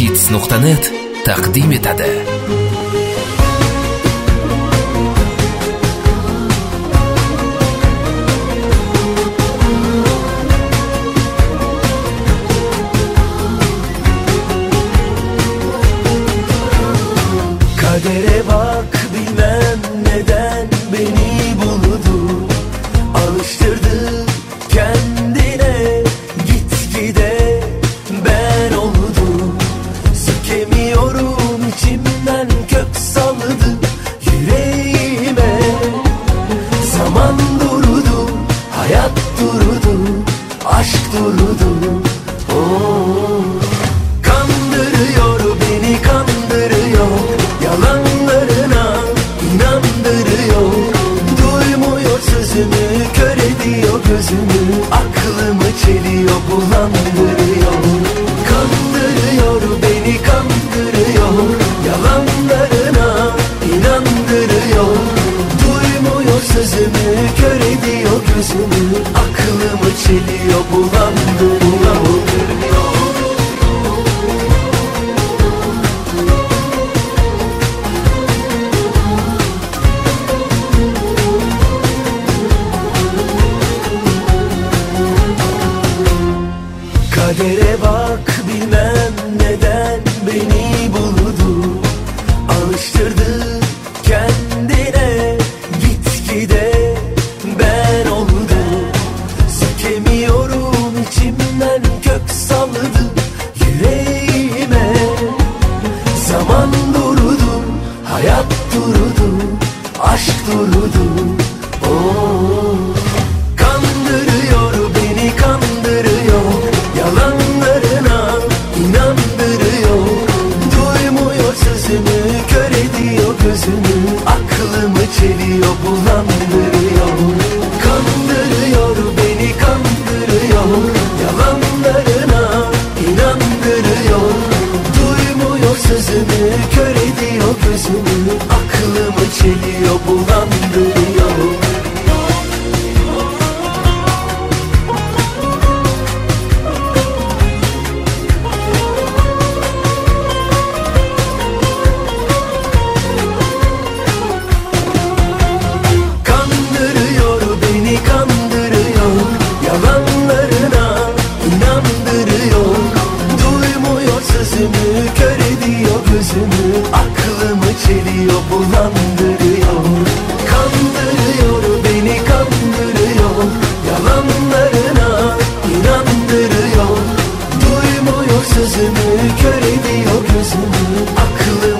Hits.net taqdim etadi. Kadere bak, bilmem neden beni buldu, alıştırdı kendine, gitgide ben oldum. Sökemiyorum, içimden kök saldı yüreğime. Zaman durdu, hayat durdu, aşk durdu. Oh. Kandırıyor beni, kandırıyor, yalanlarına inandırıyor. Duymuyor sözümü, kör ediyor gözümü, aklımı çeliyor, bulandırıyor. Kandırıyor beni, kandırıyor, yalanlarına inandırıyor. Duymuyor sözümü, kör ediyor gözümü, aklımı çeliyor, bulandırıyor. Kadere bak, bilmem neden beni buldu, alıştırdı kendine, gitgide ben oldum. Sökemiyorum, içimden kök saldı yüreğime. Zaman durdu, hayat durdu, aşk durdu. Oh. Kandırıyor beni, kandırıyor, yalanlarına inandırıyor. Duymuyor sözümü, kör ediyor gözümü, aklımı çeliyor, bulandırıyor. Kandırıyor beni, kandırıyor, yalanlarına inandırıyor. Duymuyor sözümü, kör ediyor gözümü, aklımı çeliyor, bulandırıyor. Kör ediyor gözümü, aklımı çeliyor, bulandırıyor. Kandırıyor beni, kandırıyor, yalanlarına inandırıyor. Duymuyor sözümü, kör ediyor gözümü, aklımı